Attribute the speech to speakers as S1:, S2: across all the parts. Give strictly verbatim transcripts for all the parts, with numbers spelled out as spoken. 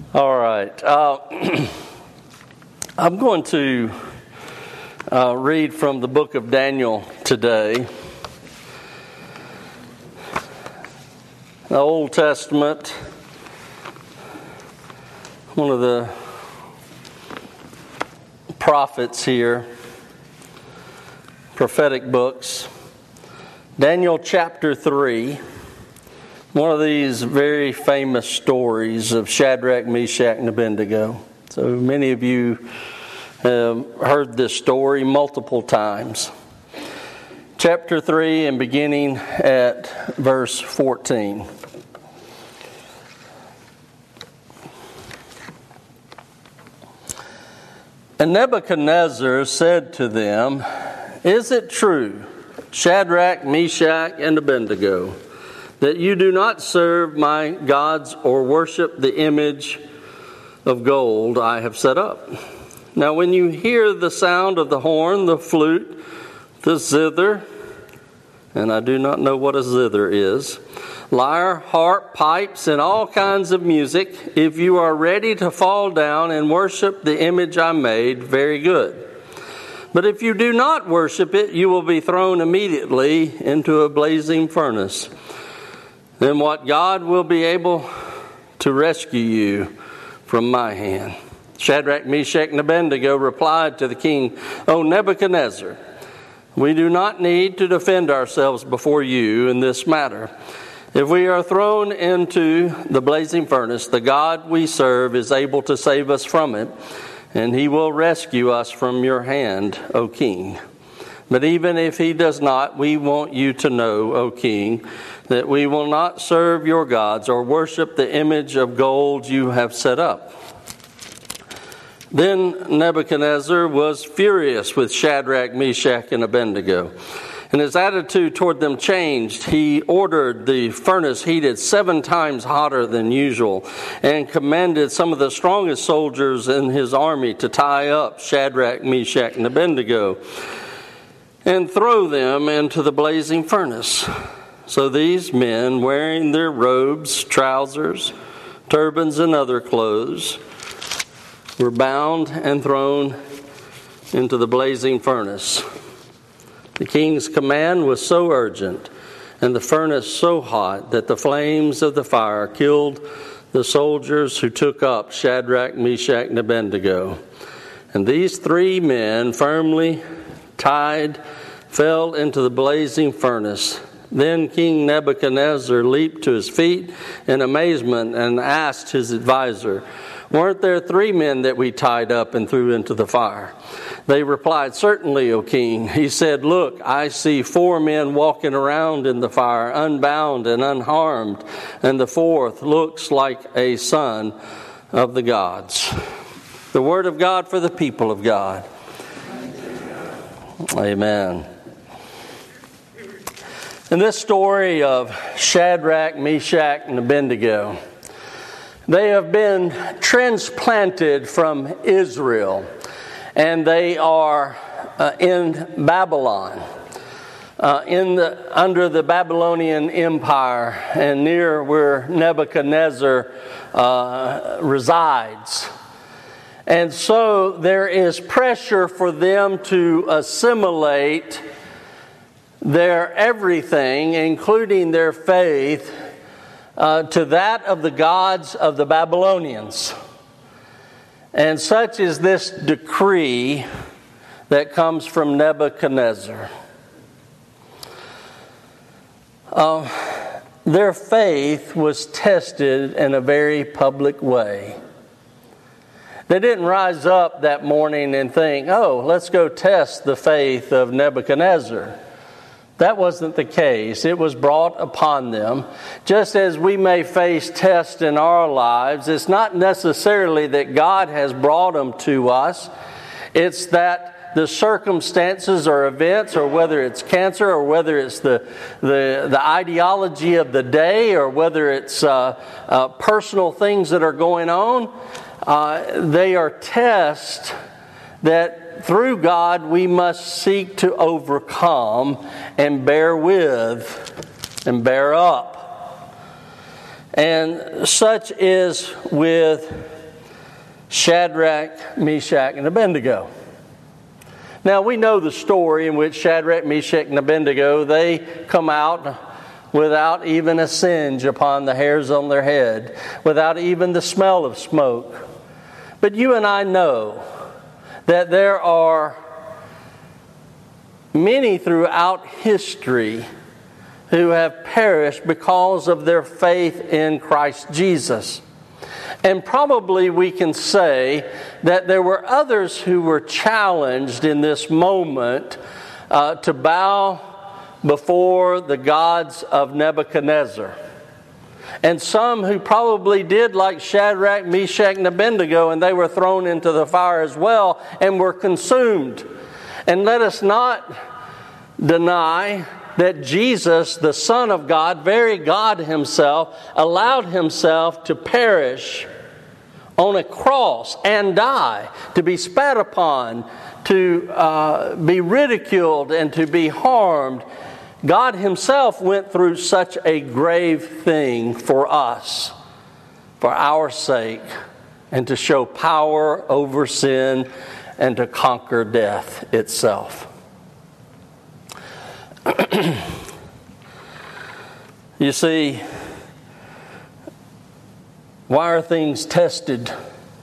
S1: All right. Uh, I'm going to uh, read from the book of Daniel today. The Old Testament, one of the prophets here, prophetic books. Daniel chapter three. One of these very famous stories of Shadrach, Meshach, and Abednego. So many of you have heard this story multiple times. Chapter three and beginning at verse fourteen. And Nebuchadnezzar said to them, "Is it true, Shadrach, Meshach, and Abednego, that you do not serve my gods or worship the image of gold I have set up? Now when you hear the sound of the horn, the flute, the zither," and I do not know what a zither is, "lyre, harp, pipes, and all kinds of music, if you are ready to fall down and worship the image I made, very good. But if you do not worship it, you will be thrown immediately into a blazing furnace. Then what God will be able to rescue you from my hand?" Shadrach, Meshach, and Abednego replied to the king, "O Nebuchadnezzar, we do not need to defend ourselves before you in this matter. If we are thrown into the blazing furnace, the God we serve is able to save us from it, and he will rescue us from your hand, O king. But even if he does not, we want you to know, O king, that we will not serve your gods or worship the image of gold you have set up." Then Nebuchadnezzar was furious with Shadrach, Meshach, and Abednego, and his attitude toward them changed. He ordered the furnace heated seven times hotter than usual and commanded some of the strongest soldiers in his army to tie up Shadrach, Meshach, and Abednego and throw them into the blazing furnace. So these men, wearing their robes, trousers, turbans, and other clothes, were bound and thrown into the blazing furnace. The king's command was so urgent and the furnace so hot that the flames of the fire killed the soldiers who took up Shadrach, Meshach, and Abednego. And these three men, firmly tied, fell into the blazing furnace. Then King Nebuchadnezzar leaped to his feet in amazement and asked his advisor, "Weren't there three men that we tied up and threw into the fire?" They replied, "Certainly, O king." He said, "Look, I see four men walking around in the fire, unbound and unharmed, and the fourth looks like a son of the gods." The word of God for the people of God. Amen. In this story of Shadrach, Meshach, and Abednego, they have been transplanted from Israel, and they are uh, in Babylon, uh, in the, under the Babylonian Empire, and near where Nebuchadnezzar uh, resides. And so there is pressure for them to assimilate their everything, including their faith, uh, to that of the gods of the Babylonians. And such is this decree that comes from Nebuchadnezzar. Uh, their faith was tested in a very public way. They didn't rise up that morning and think, "Oh, let's go test the faith of Nebuchadnezzar." That wasn't the case. It was brought upon them. Just as we may face tests in our lives, it's not necessarily that God has brought them to us. It's that the circumstances or events, or whether it's cancer, or whether it's the the, the ideology of the day, or whether it's uh, uh, personal things that are going on, uh, they are tests that through God we must seek to overcome and bear with and bear up. And such is with Shadrach, Meshach, and Abednego. Now, we know the story in which Shadrach, Meshach, and Abednego, they come out without even a singe upon the hairs on their head, without even the smell of smoke. But you and I know that there are many throughout history who have perished because of their faith in Christ Jesus. And probably we can say that there were others who were challenged in this moment uh, to bow before the gods of Nebuchadnezzar. And some who probably did like Shadrach, Meshach, and Abednego, and they were thrown into the fire as well and were consumed. And let us not deny that Jesus, the Son of God, very God Himself, allowed Himself to perish on a cross and die, to be spat upon, to uh, be ridiculed, and to be harmed. God Himself went through such a grave thing for us, for our sake, and to show power over sin and to conquer death itself. You see, why are things tested?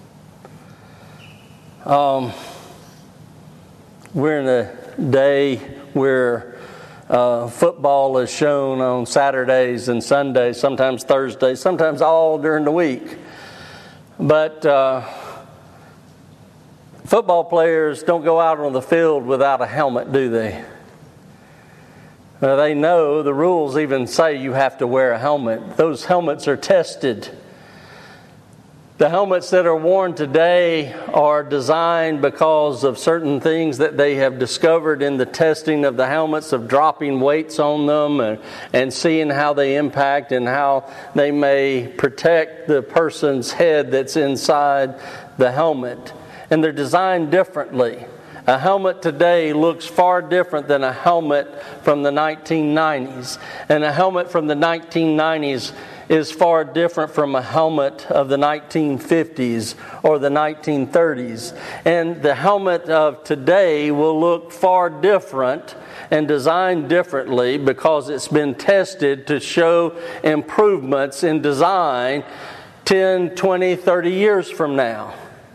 S1: Um, we're in a day where uh, football is shown on Saturdays and Sundays, sometimes Thursdays, sometimes all during the week. But uh, football players don't go out on the field without a helmet, do they? Uh, they know the rules even say you have to wear a helmet. Those helmets are tested. The helmets that are worn today are designed because of certain things that they have discovered in the testing of the helmets, of dropping weights on them and, and seeing how they impact and how they may protect the person's head that's inside the helmet. And they're designed differently. A helmet today looks far different than a helmet from the nineteen nineties. And a helmet from the nineteen nineties is far different from a helmet of the nineteen fifties or the nineteen thirties. And the helmet of today will look far different and designed differently because it's been tested to show improvements in design ten, twenty, thirty years from now.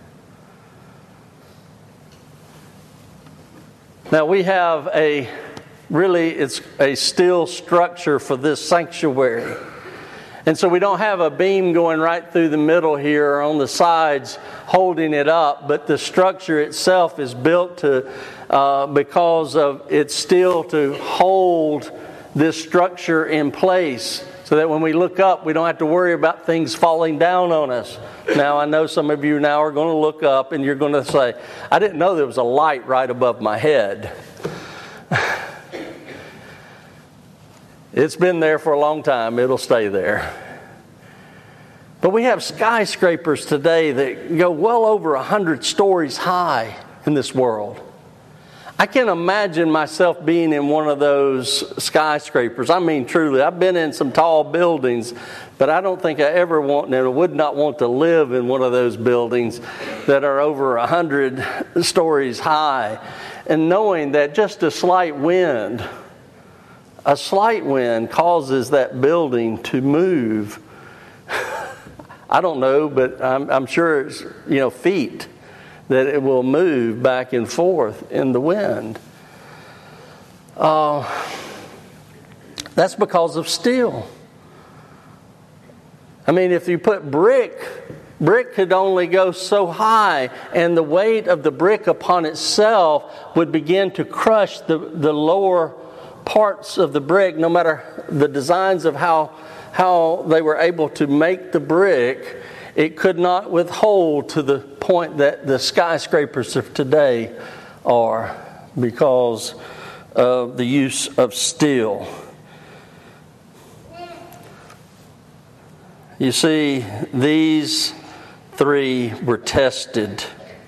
S1: Now we have a, really it's a steel structure for this sanctuary. And so we don't have a beam going right through the middle here or on the sides holding it up, but the structure itself is built to, uh, because of its steel to hold this structure in place so that when we look up, we don't have to worry about things falling down on us. Now, I know some of you now are going to look up and you're going to say, I didn't know there was a light right above my head. It's been there for a long time. It'll stay there. But we have skyscrapers today that go well over one hundred stories high in this world. I can't imagine myself being in one of those skyscrapers. I mean, truly, I've been in some tall buildings, but I don't think I ever want and would not want to live in one of those buildings that are over one hundred stories high. And knowing that just a slight wind, a slight wind causes that building to move. I don't know, but I'm, I'm sure it's, you know, feet. That it will move back and forth in the wind. Uh, that's because of steel. I mean, if you put brick, brick could only go so high, and the weight of the brick upon itself would begin to crush the, the lower parts of the brick, no matter the designs of how, how they were able to make the brick. It could not withhold to the point that the skyscrapers of today are because of the use of steel. You see, these three were tested.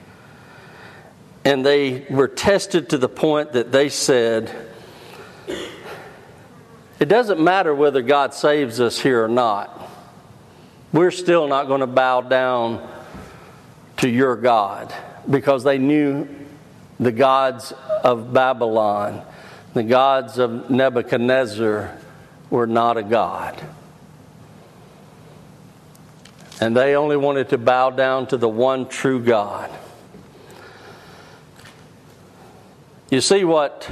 S1: And they were tested to the point that they said, it doesn't matter whether God saves us here or not. We're still not going to bow down to your God, because they knew the gods of Babylon, the gods of Nebuchadnezzar were not a God. And they only wanted to bow down to the one true God. You see, what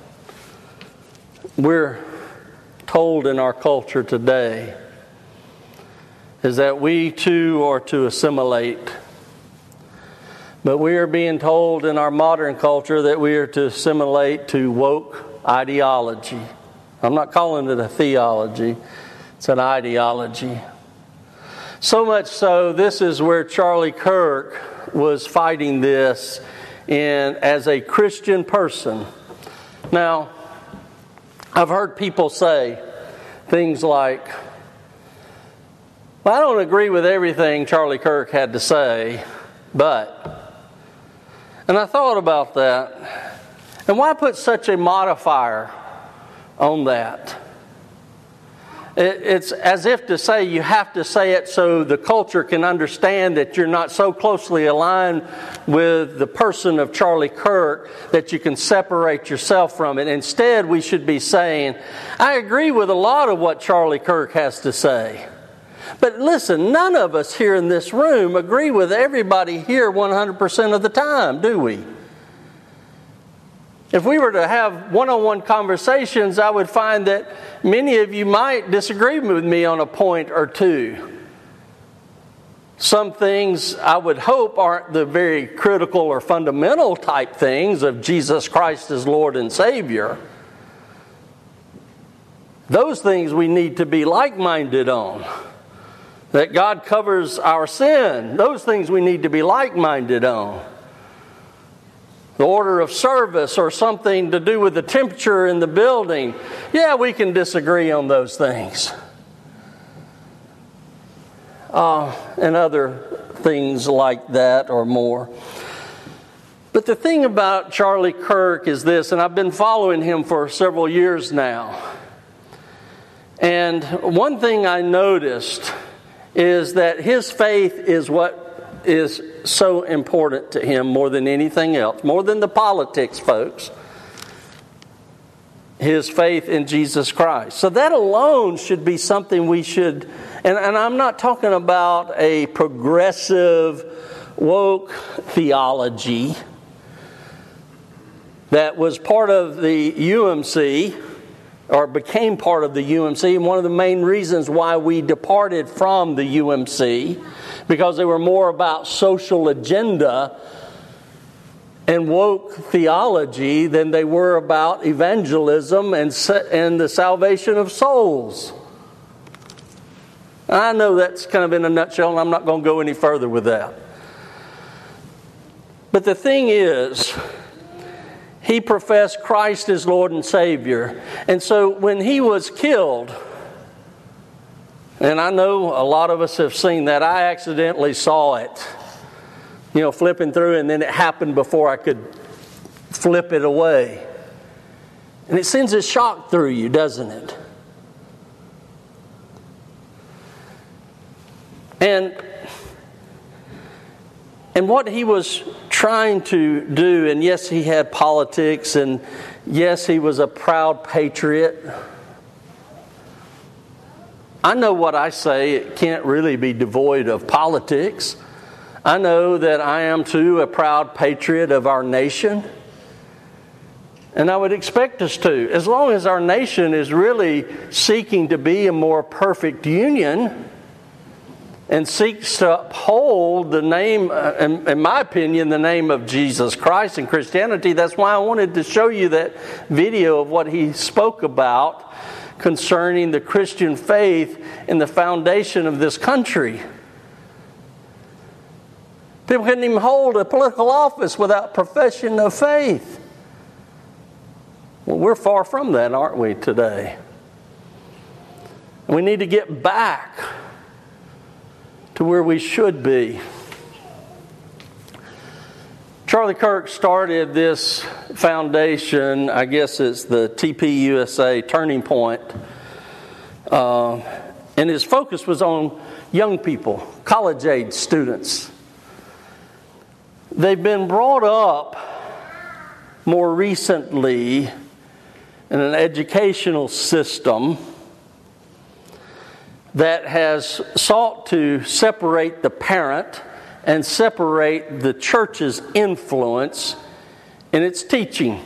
S1: we're told in our culture today is that we too are to assimilate. But we are being told in our modern culture that we are to assimilate to woke ideology. I'm not calling it a theology, it's an ideology. So much so, this is where Charlie Kirk was fighting this in as a Christian person. Now, I've heard people say things like, well, I don't agree with everything Charlie Kirk had to say, but... And I thought about that. And why put such a modifier on that? It, it's as if to say you have to say it so the culture can understand that you're not so closely aligned with the person of Charlie Kirk that you can separate yourself from it. Instead, we should be saying, I agree with a lot of what Charlie Kirk has to say. But listen, none of us here in this room agree with everybody here one hundred percent of the time, do we? If we were to have one-on-one conversations, I would find that many of you might disagree with me on a point or two. Some things I would hope aren't the very critical or fundamental type things of Jesus Christ as Lord and Savior. Those things we need to be like-minded on. That God covers our sin. Those things we need to be like-minded on. The order of service or something to do with the temperature in the building. Yeah, we can disagree on those things. Uh, and other things like that or more. But the thing about Charlie Kirk is this, and I've been following him for several years now. And one thing I noticed is that his faith is what is so important to him more than anything else, more than the politics, folks. His faith in Jesus Christ. So that alone should be something we should, and, and I'm not talking about a progressive, woke theology that was part of the U M C, or became part of the U M C, and one of the main reasons why we departed from the U M C, because they were more about social agenda and woke theology than they were about evangelism and and the salvation of souls. I know that's kind of in a nutshell, and I'm not going to go any further with that. But the thing is, he professed Christ as Lord and Savior. And so when he was killed, and I know a lot of us have seen that. I accidentally saw it, you know, flipping through, and then it happened before I could flip it away. And it sends a shock through you, doesn't it? And And what he was trying to do, and yes, he had politics, and yes, he was a proud patriot. I know what I say, it can't really be devoid of politics. I know that I am too a proud patriot of our nation. And I would expect us to, as long as our nation is really seeking to be a more perfect union and seeks to uphold the name, in, in my opinion, the name of Jesus Christ and Christianity. That's why I wanted to show you that video of what he spoke about concerning the Christian faith and the foundation of this country. People couldn't even hold a political office without profession of faith. Well, we're far from that, aren't we, today? We need to get back to where we should be. Charlie Kirk started this foundation, I guess it's the T P U S A Turning Point, uh, and his focus was on young people, college-age students. they've been brought up more recently in an educational system that has sought to separate the parent and separate the church's influence in its teaching.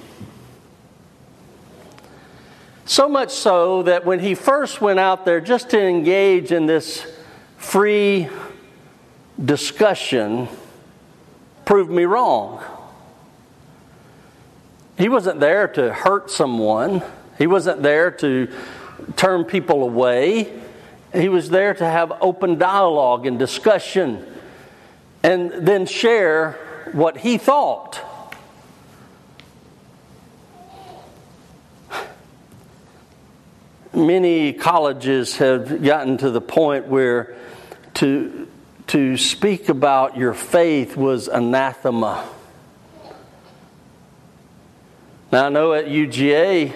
S1: So much so that when he first went out there just to engage in this free discussion, proved me wrong. He wasn't there to hurt someone. He wasn't there to turn people away. He was there to have open dialogue and discussion and then share what he thought. Many colleges have gotten to the point where to, to speak about your faith was anathema. Now I know at U G A,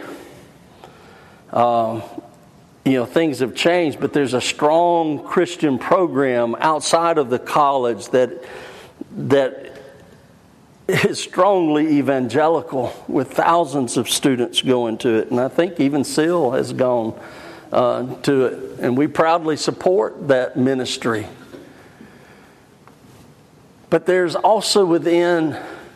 S1: um, you know, things have changed, but there's a strong Christian program outside of the college that that is strongly evangelical, with thousands of students going to it. And I think even SEAL has gone uh, to it. And we proudly support that ministry. But there's also within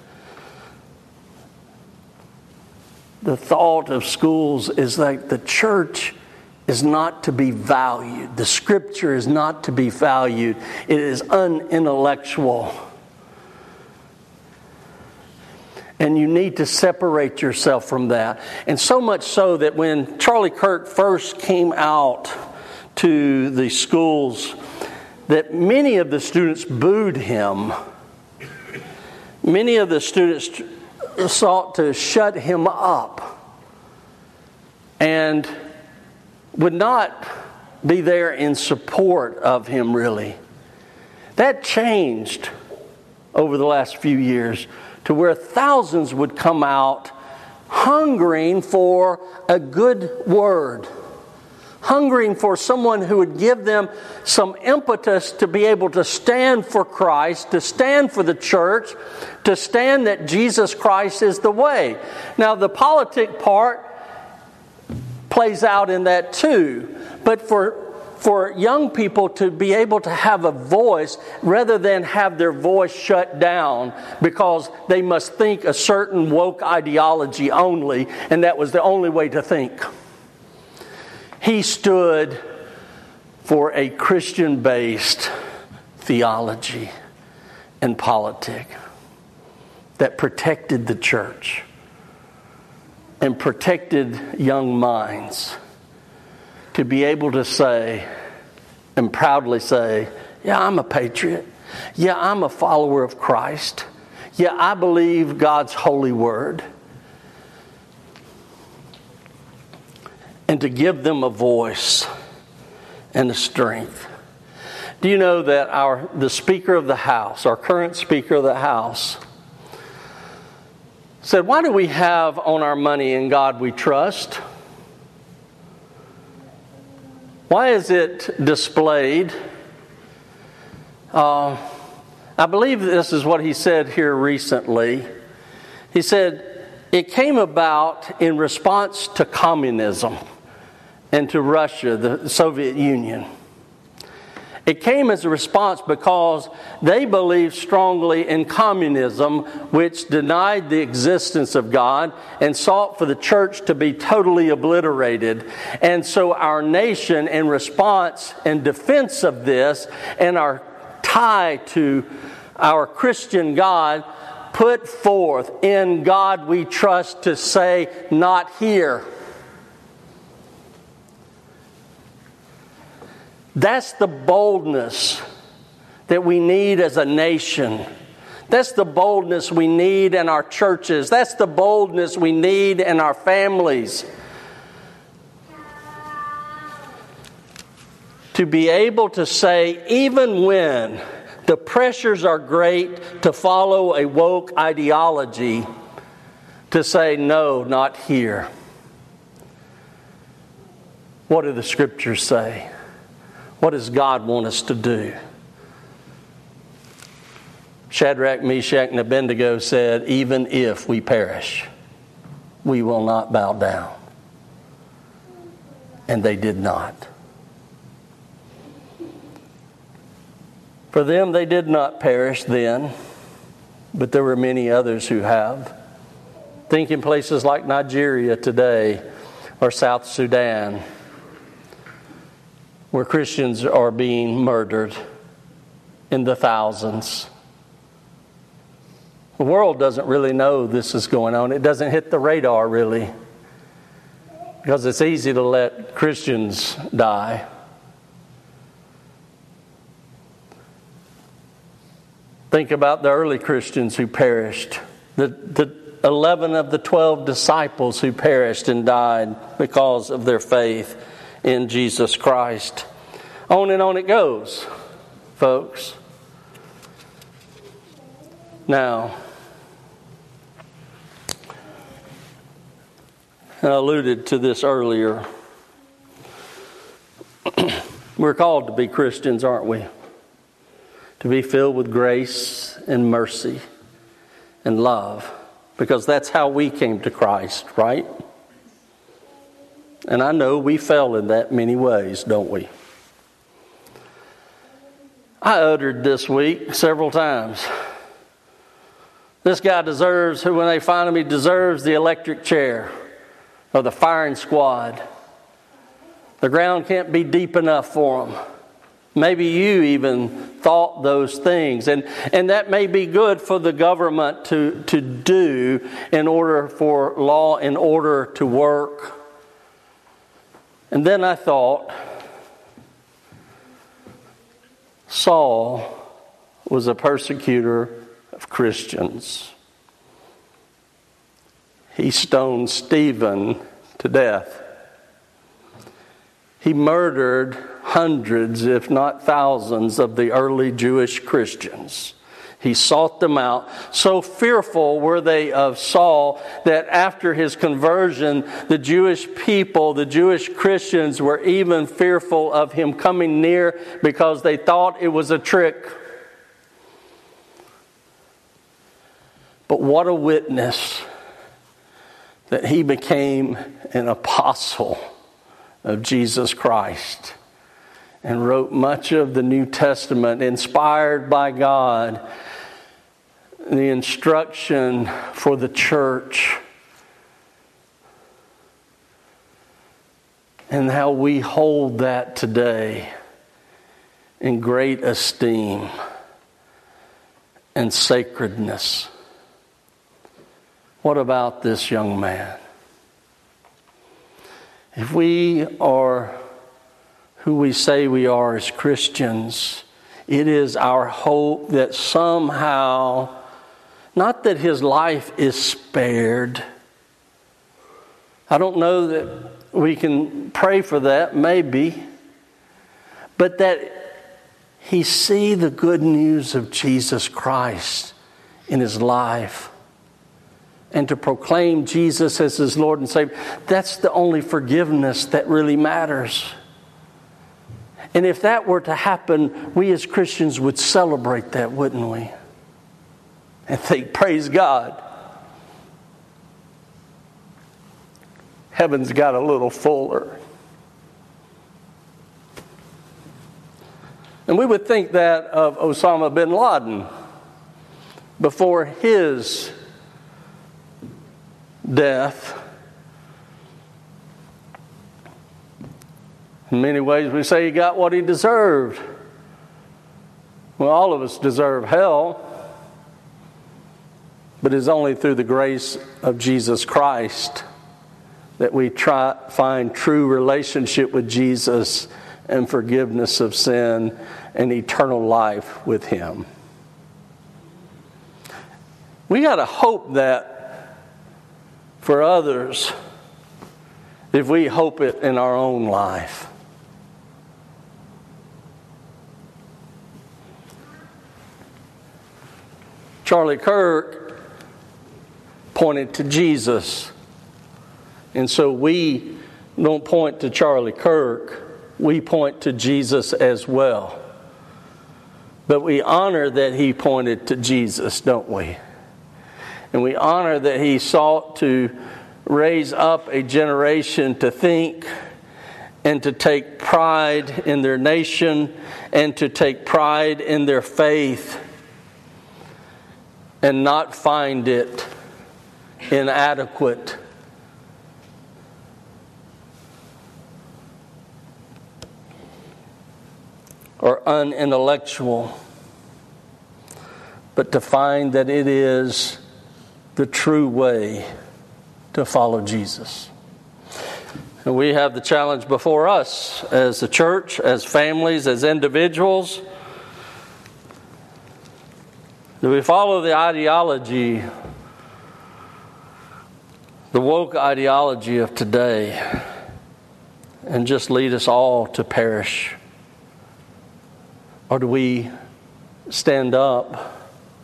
S1: the thought of schools is like the church is not to be valued. The Scripture is not to be valued. It is unintellectual. And you need to separate yourself from that. And so much so that when Charlie Kirk first came out to the schools, that many of the students booed him. Many of the students sought to shut him up and would not be there in support of him, really. That changed over the last few years to where thousands would come out hungering for a good word, hungering for someone who would give them some impetus to be able to stand for Christ, to stand for the church, to stand that Jesus Christ is the way. Now, the politic part plays out in that too, but for for young people to be able to have a voice rather than have their voice shut down because they must think a certain woke ideology only, and that was the only way to think. He stood for a Christian-based theology and politic that protected the church and protected young minds to be able to say and proudly say, yeah, I'm a patriot. Yeah, I'm a follower of Christ. Yeah, I believe God's holy word. And to give them a voice and a strength. Do you know that our the Speaker of the House, our current Speaker of the House, said, why do we have on our money in God we trust? Why is it displayed? Uh, I believe this is what he said here recently. He said, it came about in response to communism and to Russia, the Soviet Union. It came as a response because they believed strongly in communism, which denied the existence of God and sought for the church to be totally obliterated. And so our nation, in response and defense of this and our tie to our Christian God, put forth, in God we trust, to say, not here. That's the boldness that we need as a nation. That's the boldness we need in our churches. That's the boldness we need in our families. To be able to say, even when the pressures are great to follow a woke ideology, to say, no, not here. What do the Scriptures say? What does God want us to do? Shadrach, Meshach, and Abednego said, even if we perish, we will not bow down. And they did not. For them, they did not perish then, but there were many others who have. Think in places like Nigeria today or South Sudan, where Christians are being murdered in the thousands. The world doesn't really know this is going on. It doesn't hit the radar really, because it's easy to let Christians die. Think about the early Christians who perished. The, the eleven of the twelve disciples who perished and died because of their faith in Jesus Christ. On and on it goes, folks. Now, I alluded to this earlier. We're called to be Christians, aren't we? To be filled with grace and mercy and love. Because that's how we came to Christ, right? And I know we fell in that many ways, don't we? I uttered this week several times. This guy deserves, who when they find him, he deserves the electric chair or the firing squad. The ground can't be deep enough for him. Maybe you even thought those things. And, and that may be good for the government to, to do in order for law and order to work. And then I thought, Saul was a persecutor of Christians. He stoned Stephen to death. He murdered hundreds, if not thousands, of the early Jewish Christians. He sought them out. So fearful were they of Saul that after his conversion, the Jewish people, the Jewish Christians, were even fearful of him coming near because they thought it was a trick. But what a witness that he became an apostle of Jesus Christ and wrote much of the New Testament inspired by God, the instruction for the church, and how we hold that today in great esteem and sacredness. What about this young man? If we are who we say we are as Christians, it is our hope that somehow, not that his life is spared. I don't know that we can pray for that, maybe. But that he see the good news of Jesus Christ in his life. And to proclaim Jesus as his Lord and Savior. That's the only forgiveness that really matters. And if that were to happen, we as Christians would celebrate that, wouldn't we? And think, praise God. Heaven's got a little fuller. And we would think that of Osama bin Laden before his death. In many ways we say he got what he deserved. Well, all of us deserve hell. But it's only through the grace of Jesus Christ that we try find true relationship with Jesus and forgiveness of sin and eternal life with him. We got to hope that for others if we hope it in our own life. Charlie Kirk pointed to Jesus. And so we don't point to Charlie Kirk. We point to Jesus as well. But we honor that he pointed to Jesus, don't we? And we honor that he sought to raise up a generation to think and to take pride in their nation and to take pride in their faith and not find it inadequate. Or unintellectual, but to find that it is the true way to follow Jesus. And we have the challenge before us as a church, as families, as individuals. Do we follow the ideology, the woke ideology of today, and just lead us all to perish? Or do we stand up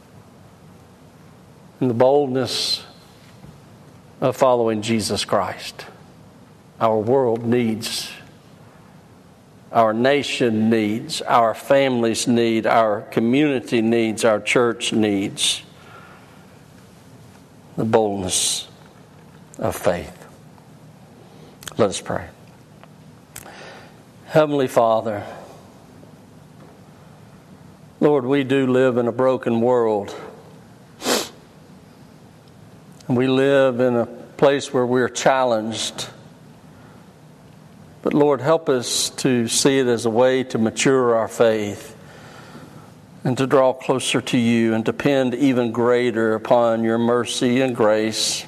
S1: in the boldness of following Jesus Christ? Our world needs, our nation needs, our families need, our community needs, our church needs the boldness of faith. Let us pray. Heavenly Father, Lord, we do live in a broken world. And we live in a place where we're challenged. But Lord, help us to see it as a way to mature our faith and to draw closer to you and depend even greater upon your mercy and grace.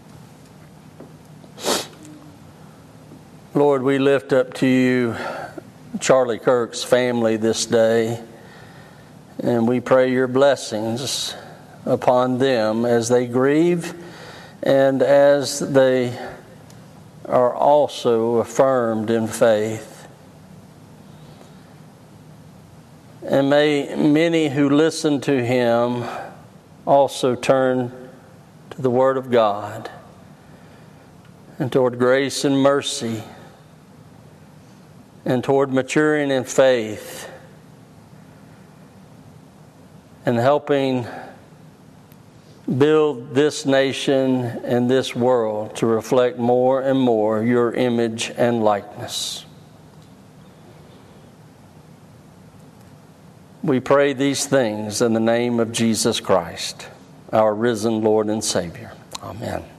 S1: Lord, we lift up to you Charlie Kirk's family this day. And we pray your blessings upon them as they grieve and as they are also affirmed in faith. And may many who listen to him also turn to the Word of God and toward grace and mercy and toward maturing in faith and helping build this nation and this world to reflect more and more your image and likeness. We pray these things in the name of Jesus Christ, our risen Lord and Savior. Amen.